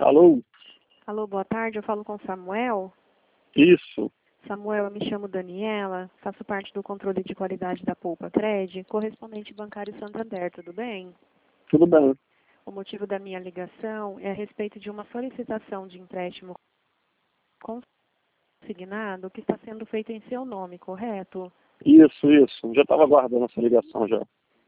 Alô? Alô, boa tarde, eu falo com Samuel. Isso. Samuel, eu me chamo Daniela, faço parte do controle de qualidade da Poupa Cred, correspondente bancário Santander, tudo bem? Tudo bem. O motivo da minha ligação é a respeito de uma solicitação de empréstimo consignado que está sendo feita em seu nome, correto? Isso. Já estava aguardando essa ligação já.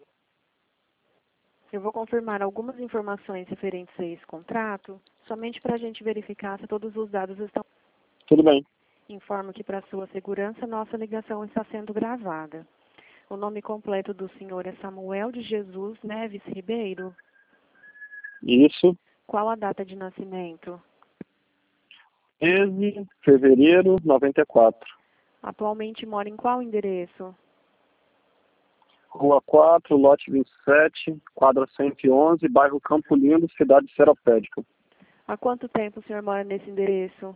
Eu vou confirmar algumas informações referentes a esse contrato, somente para a gente verificar se todos os dados estão. Tudo bem. Informo que, para sua segurança, nossa ligação está sendo gravada. O nome completo do senhor é Samuel de Jesus Neves Ribeiro. Isso. Qual a data de nascimento? 13 de fevereiro de 94. Atualmente mora em qual endereço? Rua 4, lote 27, quadra 111, bairro Campo Lindo, cidade de Seropédica. Há quanto tempo o senhor mora nesse endereço?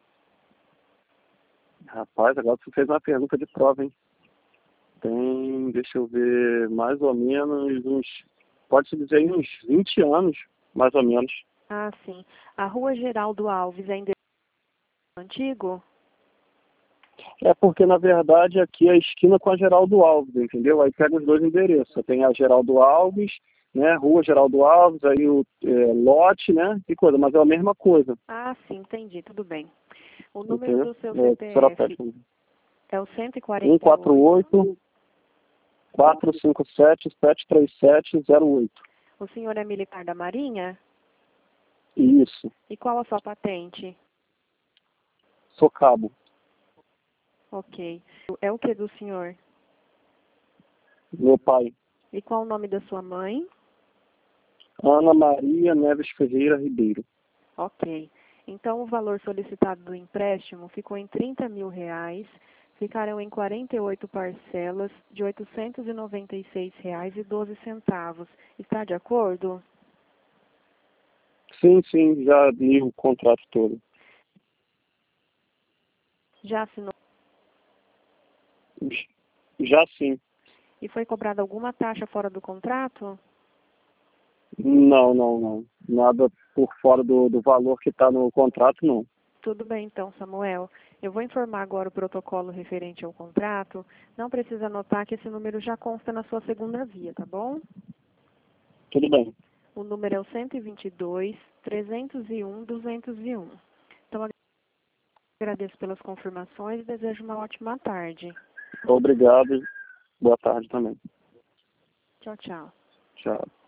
Rapaz, agora você fez uma pergunta de prova, hein? Tem, deixa eu ver, mais ou menos pode-se dizer aí uns 20 anos, mais ou menos. Ah, sim. A Rua Geraldo Alves é endereço antigo? É porque, na verdade, aqui é a esquina com a Geraldo Alves, entendeu? Aí pega os dois endereços. Tem a Geraldo Alves, né? Rua Geraldo Alves, aí o lote, né? E coisa, mas é a mesma coisa. Ah, sim, entendi, tudo bem. O número Entendeu? do seu CPF Seropédica. é o 148. 148 457 73708. O senhor é militar da Marinha? Isso. E qual a sua patente? Sou cabo. Ok. É o que do senhor? Meu pai. E qual o nome da sua mãe? Ana Maria Neves Ferreira Ribeiro. Ok. Então, o valor solicitado do empréstimo ficou em R$ 30.000, ficarão em 48 parcelas de R$ 896,12. Está de acordo? Sim, já li o contrato todo. Já assinou? Já sim. E foi cobrada alguma taxa fora do contrato? Não. Nada por fora do valor que está no contrato, não. Tudo bem, então, Samuel. Eu vou informar agora o protocolo referente ao contrato. Não precisa anotar que esse número já consta na sua segunda via, tá bom? Tudo bem. O número é o 122-301-201. Então, agradeço pelas confirmações e desejo uma ótima tarde. Obrigado. Boa tarde também. Tchau, tchau. Tchau.